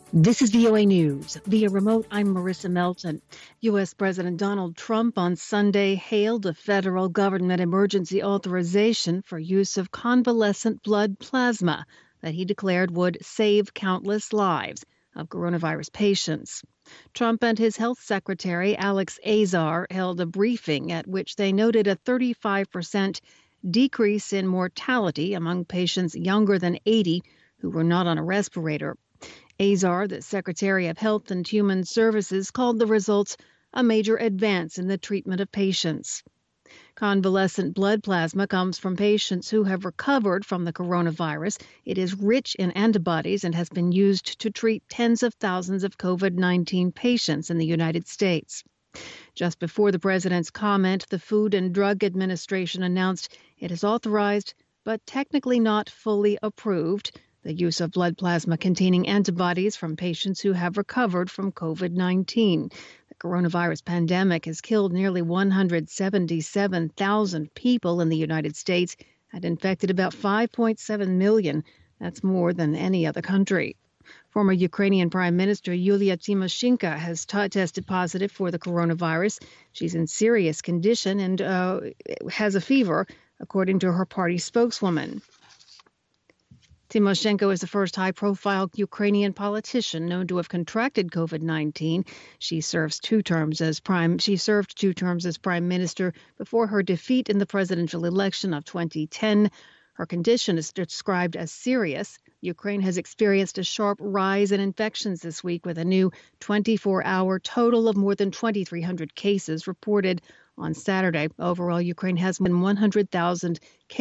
This is VOA News. Via remote, I'm Marissa Melton. U.S. President Donald Trump on Sunday hailed a federal government emergency authorization for use of convalescent blood plasma that he declared would save countless lives of coronavirus patients. Trump and his health secretary, Alex Azar, held a briefing at which they noted a 35% decrease in mortality among patients younger than 80 who were not on a respirator. Azar, the Secretary of Health and Human Services, called the results a major advance in the treatment of patients. Convalescent blood plasma comes from patients who have recovered from the coronavirus. It is rich in antibodies and has been used to treat tens of thousands of COVID-19 patients in the United States. Just before the president's comment, the Food and Drug Administration announced it has authorized, but technically not fully approved, the use of blood plasma containing antibodies from patients who have recovered from COVID-19. The coronavirus pandemic has killed nearly 177,000 people in the United States and infected about 5.7 million. That's more than any other country. Former Ukrainian Prime Minister Yulia Tymoshenko has tested positive for the coronavirus. She's in serious condition and has a fever, according to her party spokeswoman. Tymoshenko is the first high-profile Ukrainian politician known to have contracted COVID-19. She served 2 terms as prime minister before her defeat in the presidential election of 2010. Her condition is described as serious. Ukraine has experienced a sharp rise in infections this week with a new 24-hour total of more than 2,300 cases reported on Saturday. Overall, Ukraine has more than 100,000 cases.